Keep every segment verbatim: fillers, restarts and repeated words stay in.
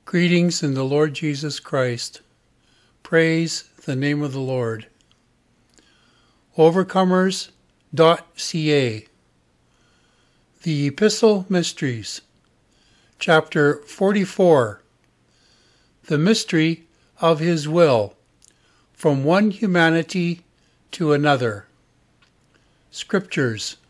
Greetings in the Lord Jesus Christ. Praise the name of the Lord. Overcomers dot c a. The Epistle Mysteries. Chapter forty-four. The Mystery of His Will. From one humanity to another. Scriptures.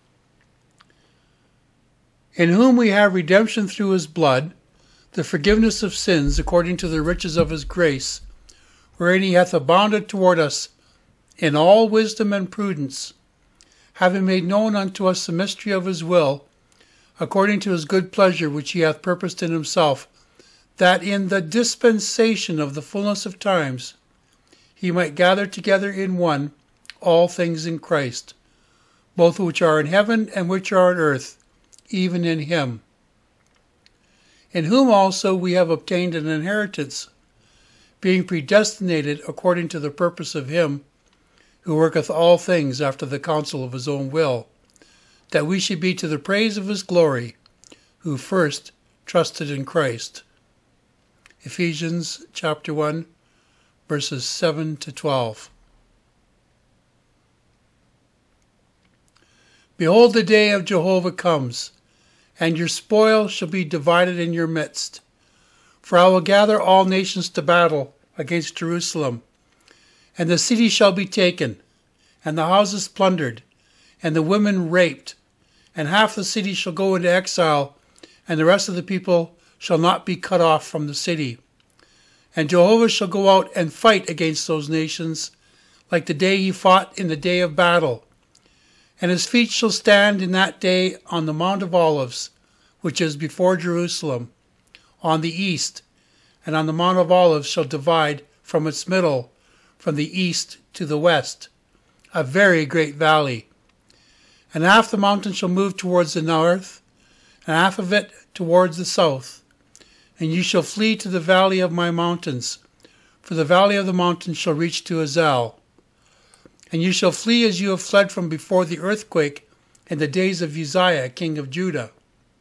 In whom we have redemption through His blood, the forgiveness of sins according to the riches of His grace, wherein He hath abounded toward us in all wisdom and prudence, having made known unto us the mystery of His will, according to His good pleasure which He hath purposed in Himself, that in the dispensation of the fullness of times He might gather together in one all things in Christ, both which are in heaven and which are on earth, even in Him. In whom also we have obtained an inheritance, being predestinated according to the purpose of Him who worketh all things after the counsel of His own will, that we should be to the praise of His glory, who first trusted in Christ. Ephesians chapter one, verses seven to twelve. Behold, the day of Jehovah comes, and your spoil shall be divided in your midst. For I will gather all nations to battle against Jerusalem, and the city shall be taken, and the houses plundered, and the women raped, and half the city shall go into exile, and the rest of the people shall not be cut off from the city. And Jehovah shall go out and fight against those nations, like the day He fought in the day of battle. And His feet shall stand in that day on the Mount of Olives, which is before Jerusalem, on the east, and on the Mount of Olives shall divide from its middle, from the east to the west, a very great valley. And half the mountain shall move towards the north, and half of it towards the south. And you shall flee to the valley of my mountains, for the valley of the mountains shall reach to Azal. And you shall flee as you have fled from before the earthquake in the days of Uzziah, king of Judah.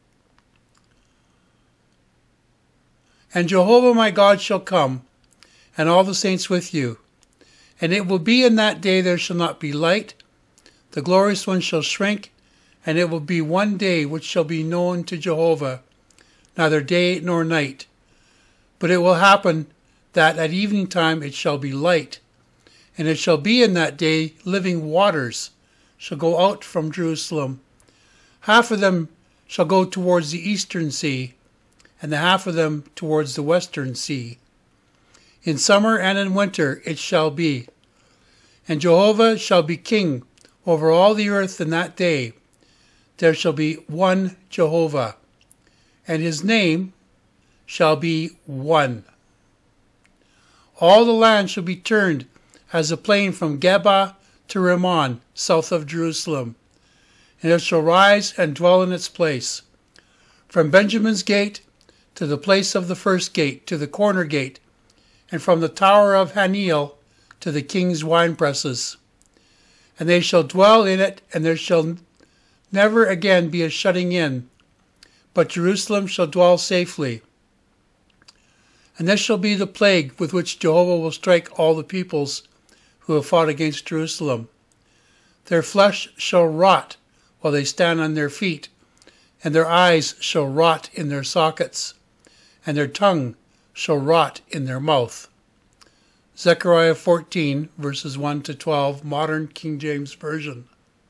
And Jehovah my God shall come, and all the saints with you. And it will be in that day there shall not be light, the glorious one shall shrink, and it will be one day which shall be known to Jehovah, neither day nor night. But it will happen that at evening time it shall be light. And it shall be in that day living waters shall go out from Jerusalem. Half of them shall go towards the eastern sea, and the half of them towards the western sea. In summer and in winter it shall be. And Jehovah shall be king over all the earth in that day. There shall be one Jehovah, and His name shall be one. All the land shall be turned as a plain from Geba to Rimmon, south of Jerusalem, and it shall rise and dwell in its place. From Benjamin's gate to the place of the first gate, to the corner gate, and from the tower of Haniel to the king's winepresses. And they shall dwell in it, and there shall never again be a shutting in, but Jerusalem shall dwell safely. And this shall be the plague with which Jehovah will strike all the peoples who have fought against Jerusalem. Their flesh shall rot while they stand on their feet, and their eyes shall rot in their sockets, and their tongue shall rot in their mouth. Zechariah fourteen, verses one to twelve, Modern King James Version.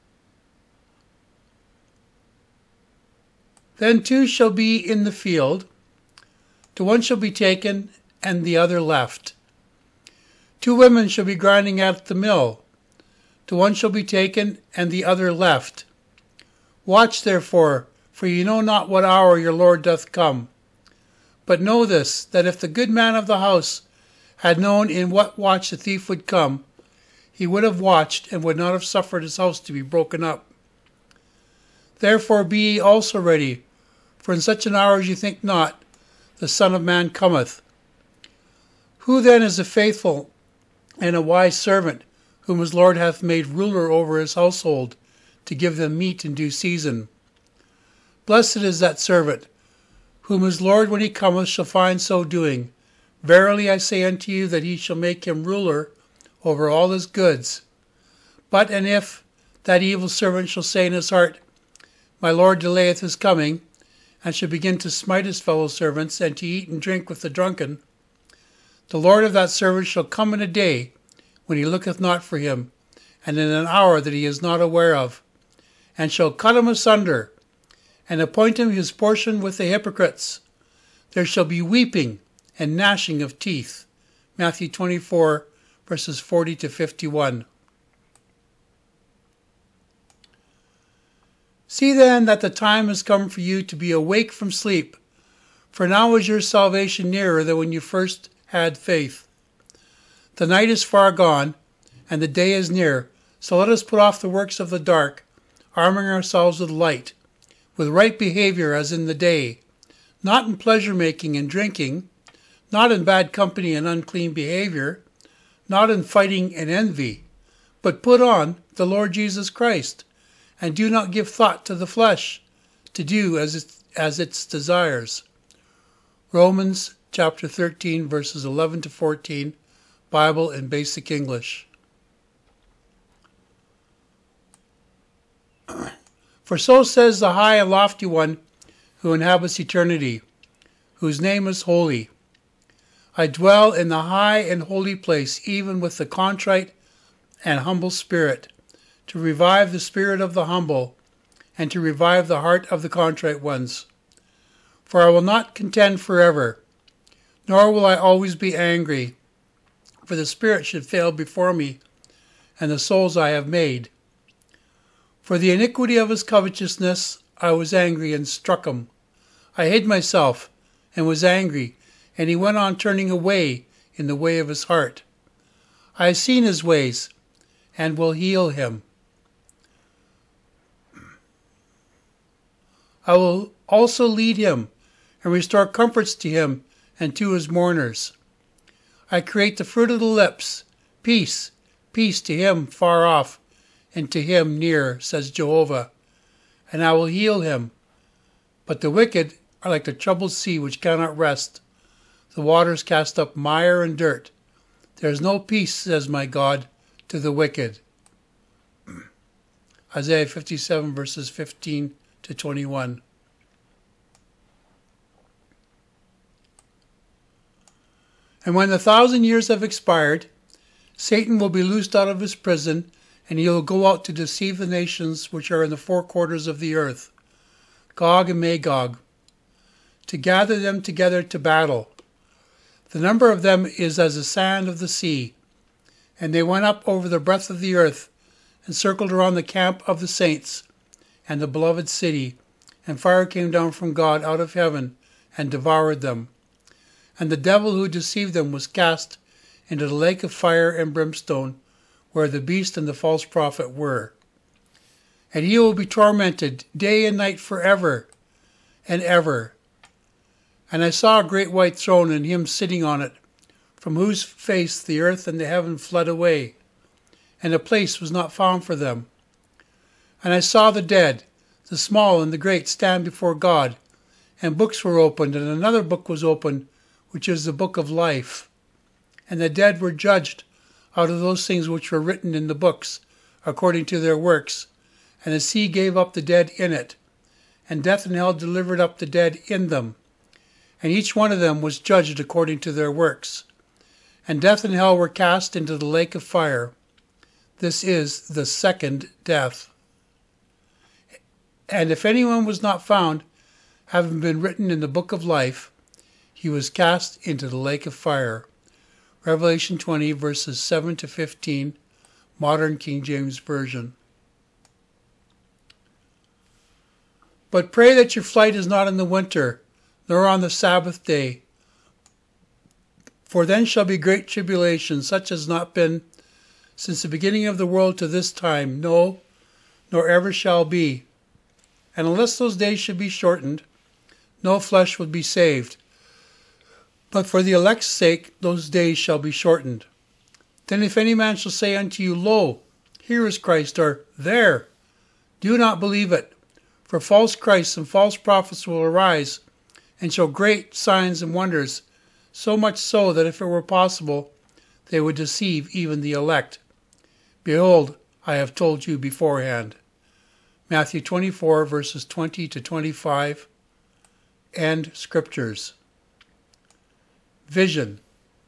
Then two shall be in the field, to one shall be taken, and the other left. Two women shall be grinding at the mill, to one shall be taken, and the other left. Watch therefore, for ye know not what hour your Lord doth come. But know this, that if the good man of the house had known in what watch the thief would come, he would have watched, and would not have suffered his house to be broken up. Therefore be ye also ready, for in such an hour as ye think not, the Son of Man cometh. Who then is a faithful and a wise servant, whom his Lord hath made ruler over his household, to give them meat in due season? Blessed is that servant, whom his Lord when he cometh shall find so doing. Verily I say unto you that he shall make him ruler over all his goods. But and if that evil servant shall say in his heart, My Lord delayeth his coming, and shall begin to smite his fellow servants, and to eat and drink with the drunken, the Lord of that servant shall come in a day when he looketh not for him, and in an hour that he is not aware of, and shall cut him asunder, and appoint him his portion with the hypocrites. There shall be weeping and gnashing of teeth. Matthew twenty-four, verses forty to fifty-one. See then that the time has come for you to be awake from sleep, for now is your salvation nearer than when you first had faith. The night is far gone, and the day is near, so let us put off the works of the dark, arming ourselves with light, with right behavior as in the day, not in pleasure-making and drinking, not in bad company and unclean behavior, not in fighting and envy, but put on the Lord Jesus Christ, and do not give thought to the flesh, to do as it, as its desires. Romans chapter thirteen, verses eleven to fourteen, Bible in Basic English. For so says the high and lofty one who inhabits eternity, whose name is holy. I dwell in the high and holy place, even with the contrite and humble spirit, to revive the spirit of the humble, and to revive the heart of the contrite ones. For I will not contend forever, nor will I always be angry, for the spirit should fail before me, and the souls I have made. For the iniquity of his covetousness I was angry and struck him. I hid myself and was angry, and he went on turning away in the way of his heart. I have seen his ways, and will heal him. I will also lead him, and restore comforts to him and to his mourners. I create the fruit of the lips, peace, peace to him far off, and to him near, says Jehovah, and I will heal him. But the wicked are like the troubled sea which cannot rest. The waters cast up mire and dirt. There is no peace, says my God, to the wicked. Isaiah fifty-seven, verses fifteen to twenty-one. And when the thousand years have expired, Satan will be loosed out of his prison, and he will go out to deceive the nations which are in the four quarters of the earth, Gog and Magog, to gather them together to battle. The number of them is as the sand of the sea. And they went up over the breadth of the earth, and circled around the camp of the saints, and the beloved city, and fire came down from God out of heaven, and devoured them. And the devil who deceived them was cast into the lake of fire and brimstone, where the beast and the false prophet were. And he will be tormented day and night forever and ever. And I saw a great white throne, and him sitting on it, from whose face the earth and the heaven fled away, and a place was not found for them. And I saw the dead, the small and the great, stand before God, and books were opened, and another book was opened, which is the book of life. And the dead were judged out of those things which were written in the books, according to their works. And the sea gave up the dead in it, and death and hell delivered up the dead in them. And each one of them was judged according to their works. And death and hell were cast into the lake of fire. This is the second death. And if anyone was not found, having been written in the book of life, he was cast into the lake of fire. Revelation twenty, verses seven to fifteen, Modern King James Version. But pray that your flight is not in the winter, nor on the Sabbath day. For then shall be great tribulation, such as not been since the beginning of the world to this time, no, nor ever shall be. And unless those days should be shortened, no flesh would be saved. But for the elect's sake those days shall be shortened. Then if any man shall say unto you, Lo, here is Christ, or there, do not believe it. For false Christs and false prophets will arise, and show great signs and wonders, so much so that if it were possible, they would deceive even the elect. Behold, I have told you beforehand. Matthew twenty-four, verses twenty to twenty-five, and Scriptures. Vision.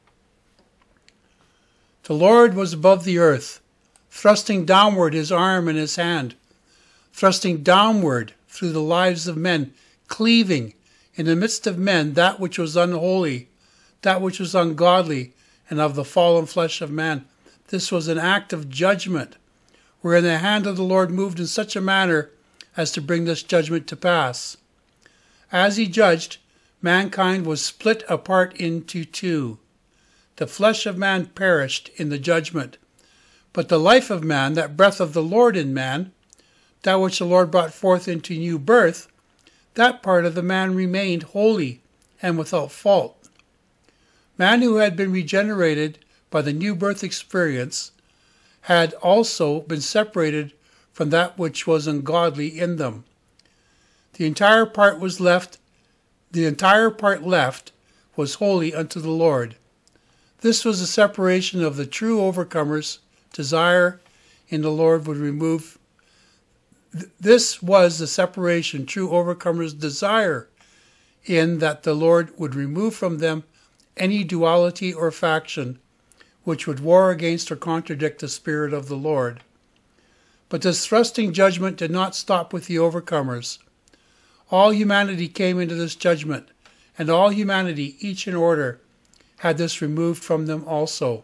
The Lord was above the earth, thrusting downward his arm and his hand, thrusting downward through the lives of men, cleaving in the midst of men that which was unholy, that which was ungodly, and of the fallen flesh of man. This was an act of judgment, wherein the hand of the Lord moved in such a manner as to bring this judgment to pass. As he judged, mankind was split apart into two. The flesh of man perished in the judgment, but the life of man, that breath of the Lord in man, that which the Lord brought forth into new birth, that part of the man remained holy and without fault. Man who had been regenerated by the new birth experience had also been separated from that which was ungodly in them. The entire part was left, the entire part left was holy unto the Lord. This was the separation of the true overcomers' desire in the Lord would remove. This was the separation true overcomers' desire in that the Lord would remove from them any duality or faction which would war against or contradict the Spirit of the Lord. But this thrusting judgment did not stop with the overcomers. All humanity came into this judgment, and all humanity, each in order, had this removed from them also.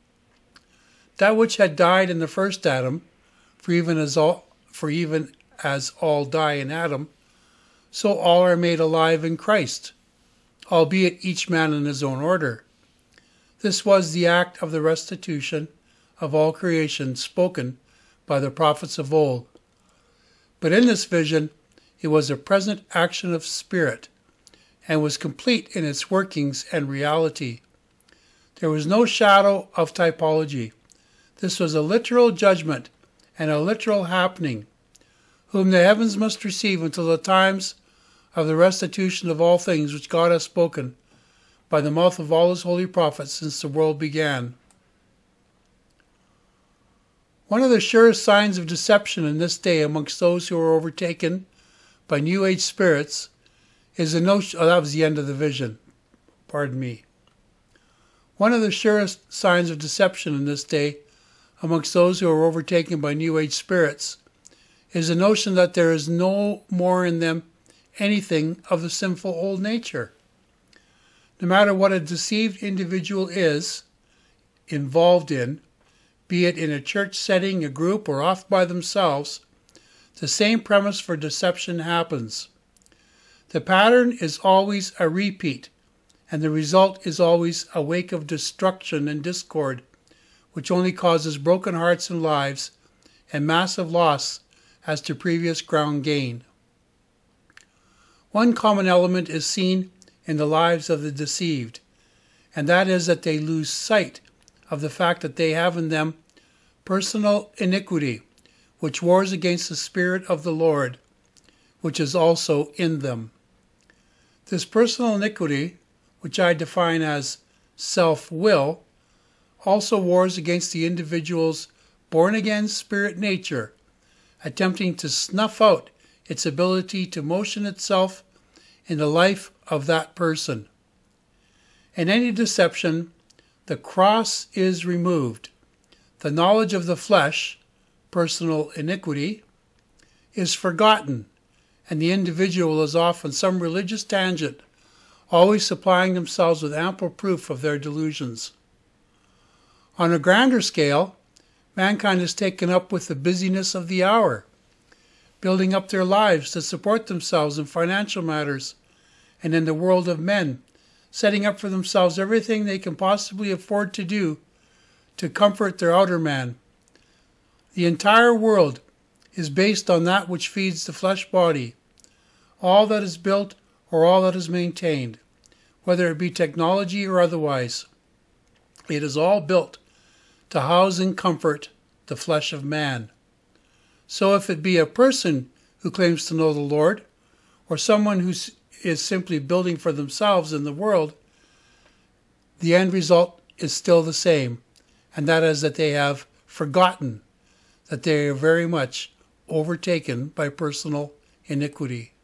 That which had died in the first Adam, for even as all, for even as all die in Adam, so all are made alive in Christ, albeit each man in his own order. This was the act of the restitution of all creation spoken by the prophets of old. But in this vision, it was a present action of spirit, and was complete in its workings and reality. There was no shadow of typology. This was a literal judgment and a literal happening, whom the heavens must receive until the times of the restitution of all things which God has spoken by the mouth of all his holy prophets since the world began. One of the surest signs of deception in this day amongst those who are overtaken by New Age spirits is the notion. Oh, that was the end of the vision. Pardon me. One of the surest signs of deception in this day amongst those who are overtaken by New Age spirits is the notion that there is no more in them anything of the sinful old nature. No matter what a deceived individual is involved in, be it in a church setting, a group, or off by themselves, the same premise for deception happens. The pattern is always a repeat, and the result is always a wake of destruction and discord, which only causes broken hearts and lives and massive loss as to previous ground gain. One common element is seen in the lives of the deceived, and that is that they lose sight of the fact that they have in them personal iniquity, which wars against the Spirit of the Lord, which is also in them. This personal iniquity, which I define as self-will, also wars against the individual's born-again spirit nature, attempting to snuff out its ability to motion itself in the life of that person. In any deception, the cross is removed. The knowledge of the flesh, personal iniquity, is forgotten, and the individual is off on some religious tangent, always supplying themselves with ample proof of their delusions. On a grander scale, mankind is taken up with the busyness of the hour, building up their lives to support themselves in financial matters and in the world of men, setting up for themselves everything they can possibly afford to do to comfort their outer man. The entire world is based on that which feeds the flesh body. All that is built or all that is maintained, whether it be technology or otherwise, it is all built to house and comfort the flesh of man. So if it be a person who claims to know the Lord, or someone who's, is simply building for themselves in the world, the end result is still the same, and that is that they have forgotten that they are very much overtaken by personal iniquity.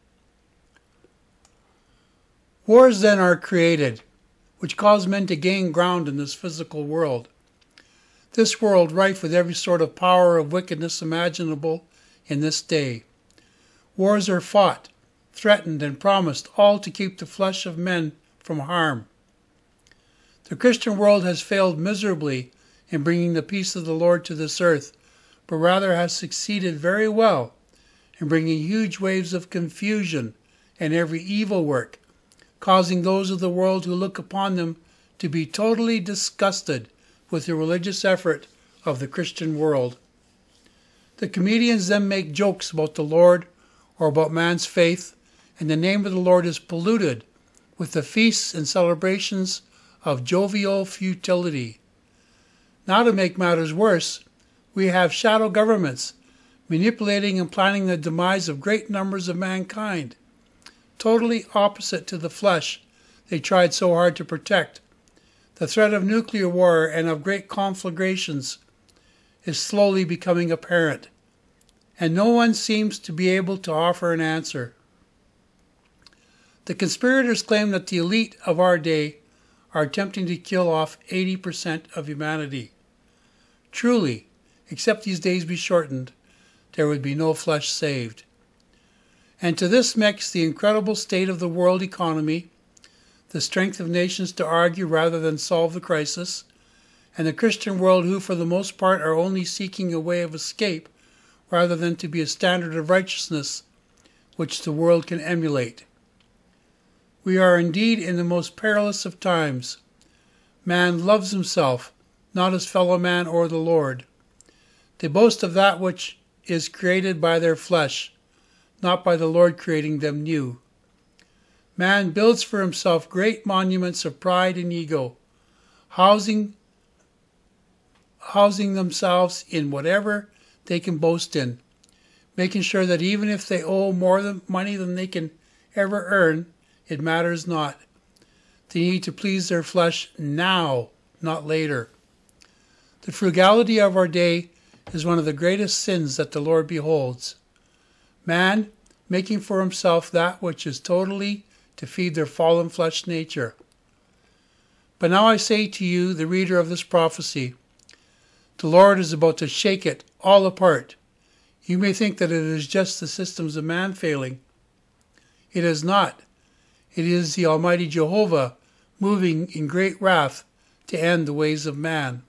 Wars then are created, which cause men to gain ground in this physical world. This world rife with every sort of power of wickedness imaginable in this day. Wars are fought, threatened, and promised, all to keep the flesh of men from harm. The Christian world has failed miserably in bringing the peace of the Lord to this earth, but rather has succeeded very well in bringing huge waves of confusion and every evil work, causing those of the world who look upon them to be totally disgusted with the religious effort of the Christian world. The comedians then make jokes about the Lord or about man's faith, and the name of the Lord is polluted with the feasts and celebrations of jovial futility. Now, to make matters worse, we have shadow governments manipulating and planning the demise of great numbers of mankind, totally opposite to the flesh they tried so hard to protect. The threat of nuclear war and of great conflagrations is slowly becoming apparent, and no one seems to be able to offer an answer. The conspirators claim that the elite of our day are attempting to kill off eighty percent of humanity. Truly, except these days be shortened, there would be no flesh saved. And to this mix the incredible state of the world economy, the strength of nations to argue rather than solve the crisis, and the Christian world who for the most part are only seeking a way of escape rather than to be a standard of righteousness which the world can emulate. We are indeed in the most perilous of times. Man loves himself, not his fellow man or the Lord. They boast of that which is created by their flesh, not by the Lord creating them new. Man builds for himself great monuments of pride and ego, housing, housing themselves in whatever they can boast in, making sure that even if they owe more than money than they can ever earn, it matters not. They need to please their flesh now, not later. The frugality of our day is one of the greatest sins that the Lord beholds. Man making for himself that which is totally to feed their fallen flesh nature. But now I say to you, the reader of this prophecy, the Lord is about to shake it all apart. You may think that it is just the systems of man failing. It is not. It is the Almighty Jehovah moving in great wrath to end the ways of man.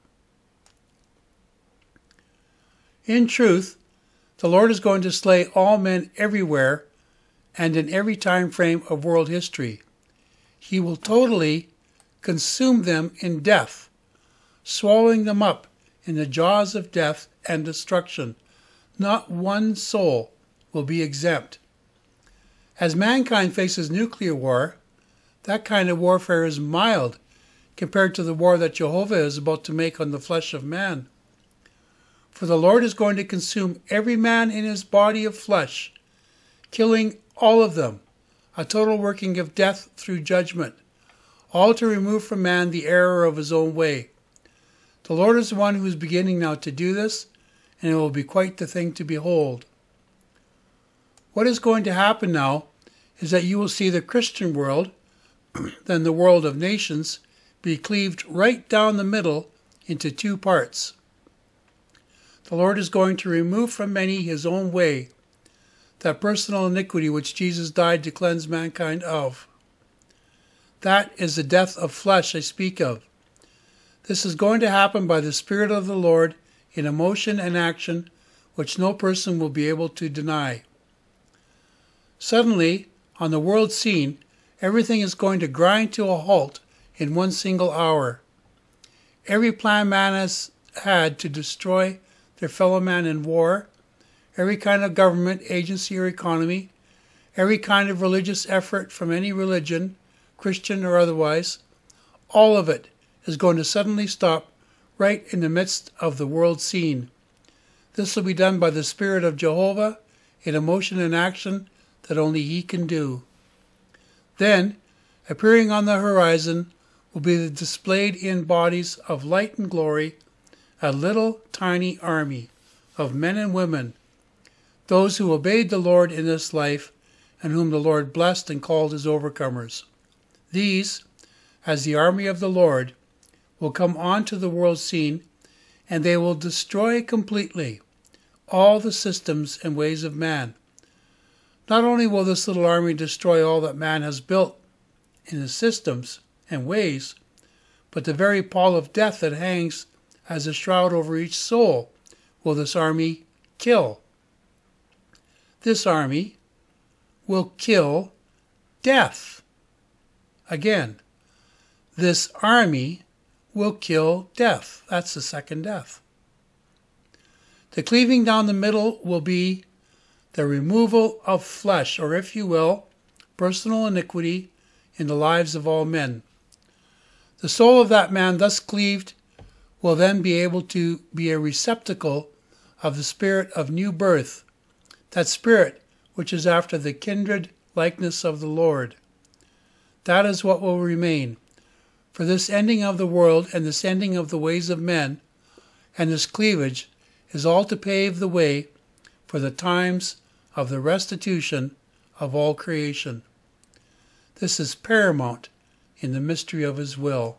In truth, the Lord is going to slay all men everywhere and in every time frame of world history. He will totally consume them in death, swallowing them up in the jaws of death and destruction. Not one soul will be exempt. As mankind faces nuclear war, that kind of warfare is mild compared to the war that Jehovah is about to make on the flesh of man. For the Lord is going to consume every man in his body of flesh, killing all of them, a total working of death through judgment, all to remove from man the error of his own way. The Lord is the one who is beginning now to do this, and it will be quite the thing to behold. What is going to happen now is that you will see the Christian world, then the world of nations, be cleaved right down the middle into two parts. The Lord is going to remove from many his own way, that personal iniquity which Jesus died to cleanse mankind of. That is the death of flesh I speak of. This is going to happen by the Spirit of the Lord in a motion and action which no person will be able to deny. Suddenly, on the world scene, everything is going to grind to a halt in one single hour. Every plan man has had to destroy their fellow man in war, every kind of government, agency, or economy, every kind of religious effort from any religion, Christian or otherwise, all of it is going to suddenly stop right in the midst of the world scene. This will be done by the Spirit of Jehovah in a motion and action that only he can do. Then, appearing on the horizon, will be displayed in bodies of light and glory a little tiny army of men and women, those who obeyed the Lord in this life and whom the Lord blessed and called as overcomers. These, as the army of the Lord, will come onto the world scene, and they will destroy completely all the systems and ways of man. Not only will this little army destroy all that man has built in his systems and ways, but the very pall of death that hangs as a shroud over each soul will this army kill. This army will kill death. Again, this army will kill death. That's the second death. The cleaving down the middle will be the removal of flesh, or if you will, personal iniquity in the lives of all men. The soul of that man thus cleaved will then be able to be a receptacle of the spirit of new birth, that spirit which is after the kindred likeness of the Lord. That is what will remain. For this ending of the world and this ending of the ways of men and this cleavage is all to pave the way for the times of the restitution of all creation. This is paramount in the mystery of his will.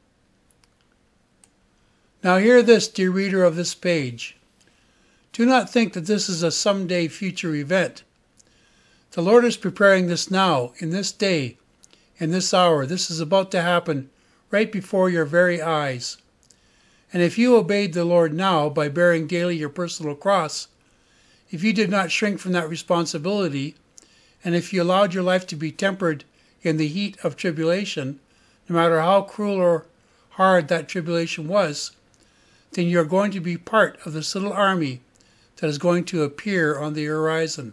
Now hear this, dear reader of this page. Do not think that this is a someday future event. The Lord is preparing this now, in this day, in this hour. This is about to happen right before your very eyes. And if you obeyed the Lord now by bearing daily your personal cross, if you did not shrink from that responsibility, and if you allowed your life to be tempered in the heat of tribulation, no matter how cruel or hard that tribulation was, then you're going to be part of this little army that is going to appear on the horizon.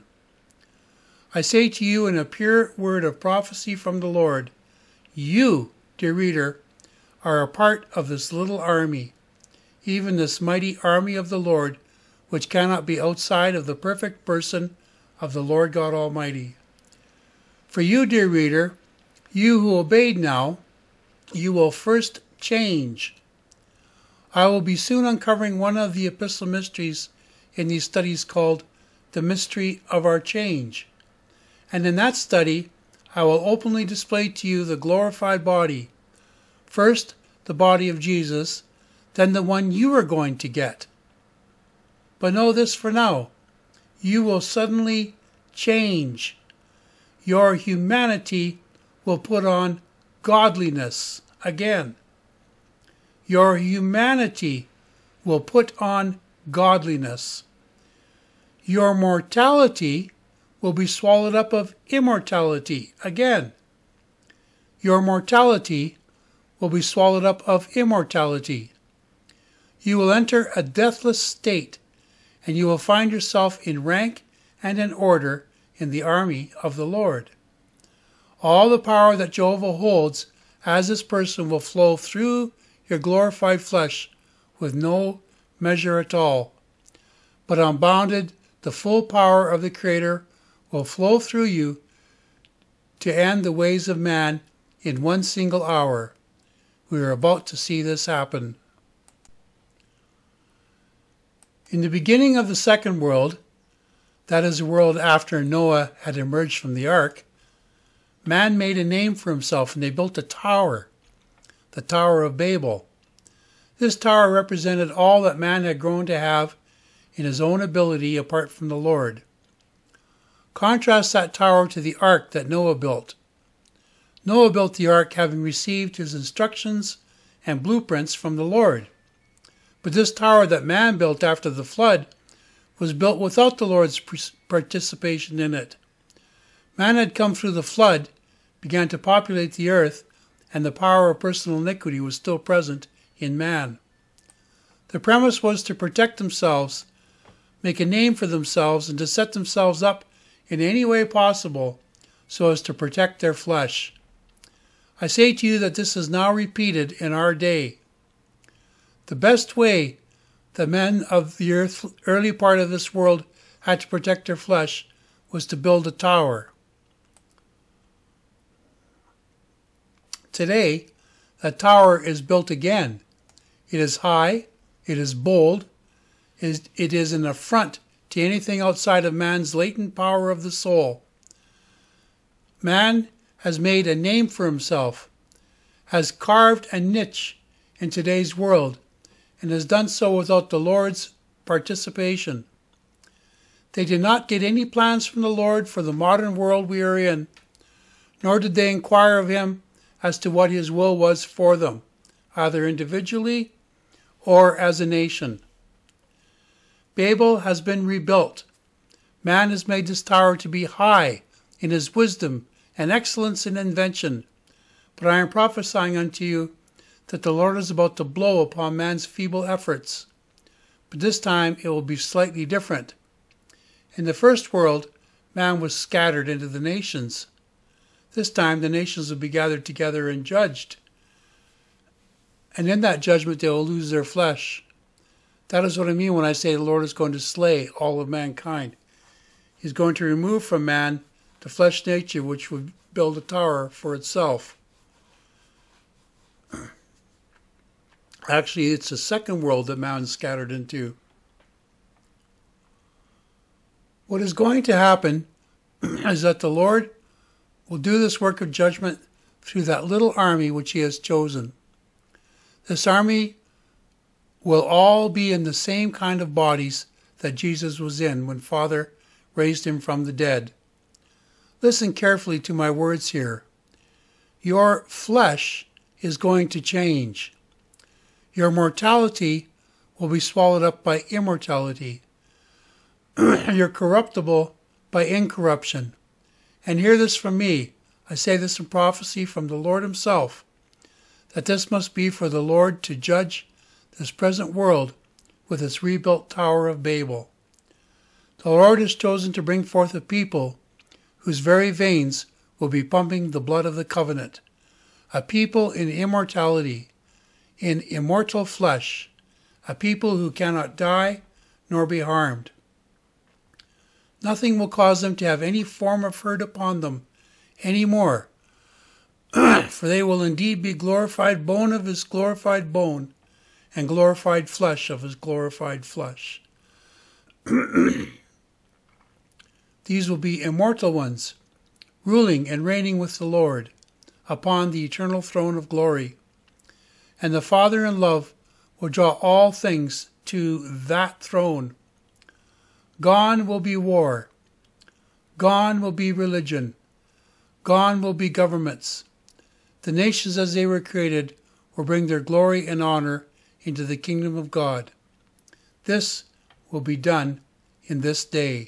I say to you in a pure word of prophecy from the Lord, you, dear reader, are a part of this little army, even this mighty army of the Lord, which cannot be outside of the perfect person of the Lord God Almighty. For you, dear reader, you who obeyed now, you will first change. I will be soon uncovering one of the epistle mysteries in these studies called The Mystery of Our Change. And in that study, I will openly display to you the glorified body. First, the body of Jesus, then the one you are going to get. But know this for now, you will suddenly change. Your humanity will put on godliness again. Your humanity will put on godliness. Your mortality will be swallowed up of immortality again. Your mortality will be swallowed up of immortality. You will enter a deathless state, and you will find yourself in rank and in order in the army of the Lord. All the power that Jehovah holds as his person will flow through your glorified flesh with no measure at all. But unbounded, the full power of the Creator will flow through you to end the ways of man in one single hour. We are about to see this happen. In the beginning of the second world, that is the world after Noah had emerged from the ark, man made a name for himself and they built a tower, the Tower of Babel. This tower represented all that man had grown to have in his own ability apart from the Lord. Contrast that tower to the ark that Noah built. Noah built the ark having received his instructions and blueprints from the Lord. But this tower that man built after the flood was built without the Lord's participation in it. Man had come through the flood, began to populate the earth, and the power of personal iniquity was still present in man. The premise was to protect themselves, make a name for themselves, and to set themselves up in any way possible so as to protect their flesh. I say to you that this is now repeated in our day. The best way the men of the earth, early part of this world had to protect their flesh was to build a tower. Today, the tower is built again. It is high, it is bold, it is an affront to anything outside of man's latent power of the soul. Man has made a name for himself, has carved a niche in today's world, and has done so without the Lord's participation. They did not get any plans from the Lord for the modern world we are in, nor did they inquire of him as to what his will was for them, either individually or as a nation. Babel has been rebuilt. Man has made this tower to be high in his wisdom and excellence in invention. But I am prophesying unto you that the Lord is about to blow upon man's feeble efforts. But this time it will be slightly different. In the first world, man was scattered into the nations. This time the nations will be gathered together and judged. And in that judgment they will lose their flesh. That is what I mean when I say the Lord is going to slay all of mankind. He's going to remove from man the flesh nature which would build a tower for itself. Actually, it's the second world that man is scattered into. What is going to happen is that the Lord will do this work of judgment through that little army which he has chosen. This army will all be in the same kind of bodies that Jesus was in when Father raised him from the dead. Listen carefully to my words here. Your flesh is going to change. Your mortality will be swallowed up by immortality. You're corruptible by incorruption. And hear this from me. I say this in prophecy from the Lord himself, that this must be for the Lord to judge this present world with its rebuilt Tower of Babel. The Lord has chosen to bring forth a people whose very veins will be pumping the blood of the covenant, a people in immortality, in immortal flesh, a people who cannot die nor be harmed. Nothing will cause them to have any form of hurt upon them any more, for they will indeed be glorified bone of his glorified bone, and glorified flesh of his glorified flesh. These will be immortal ones, ruling and reigning with the Lord upon the eternal throne of glory. And the Father in love will draw all things to that throne. Gone will be war. Gone will be religion. Gone will be governments. The nations as they were created will bring their glory and honor into the kingdom of God. This will be done in this day.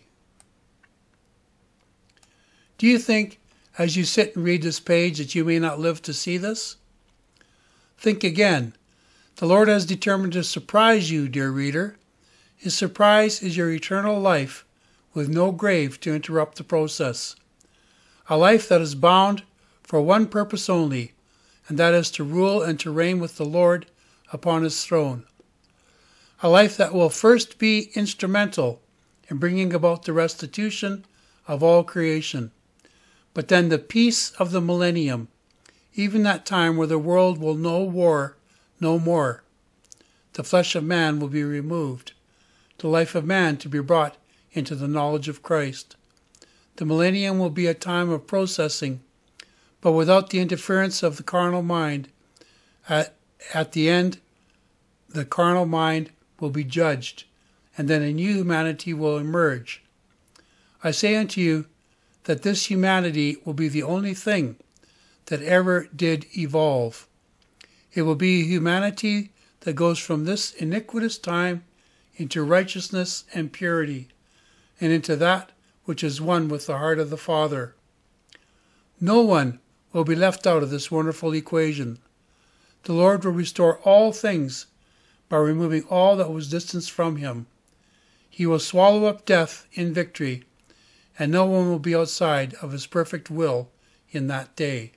Do you think, as you sit and read this page, that you may not live to see this? Think again. The Lord has determined to surprise you, dear reader. His surprise is your eternal life with no grave to interrupt the process. A life that is bound for one purpose only, and that is to rule and to reign with the Lord upon his throne. A life that will first be instrumental in bringing about the restitution of all creation, but then the peace of the millennium, even that time where the world will know war no more. The flesh of man will be removed, the life of man to be brought into the knowledge of Christ. The millennium will be a time of processing, but without the interference of the carnal mind. At, at the end, the carnal mind will be judged, and then a new humanity will emerge. I say unto you that this humanity will be the only thing that ever did evolve. It will be humanity that goes from this iniquitous time into righteousness and purity, and into that which is one with the heart of the Father. No one will be left out of this wonderful equation. The Lord will restore all things by removing all that was distanced from him. He will swallow up death in victory, and no one will be outside of his perfect will in that day.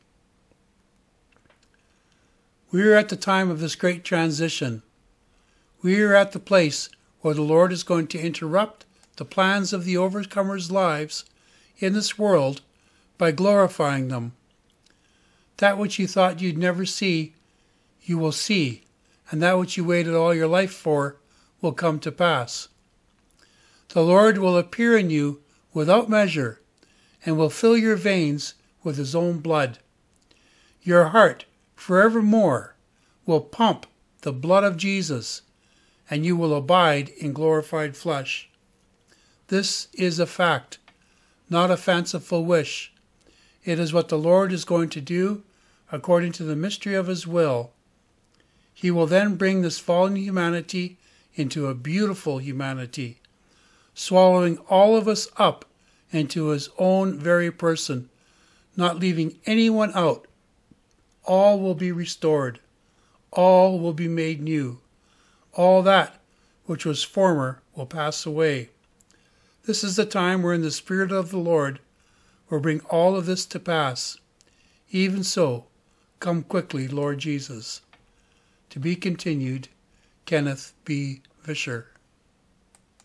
We are at the time of this great transition. We are at the place where the Lord is going to interrupt the plans of the overcomers' lives in this world by glorifying them. That which you thought you'd never see, you will see, and that which you waited all your life for will come to pass. The Lord will appear in you without measure, and will fill your veins with his own blood. Your heart forevermore will pump the blood of Jesus, and you will abide in glorified flesh. This is a fact, not a fanciful wish. It is what the Lord is going to do according to the mystery of his will. He will then bring this fallen humanity into a beautiful humanity, swallowing all of us up into his own very person, not leaving anyone out. All will be restored. All will be made new. All that which was former will pass away. This is the time wherein the Spirit of the Lord will bring all of this to pass. Even so, come quickly, Lord Jesus. To be continued, Kenneth B. Vischer.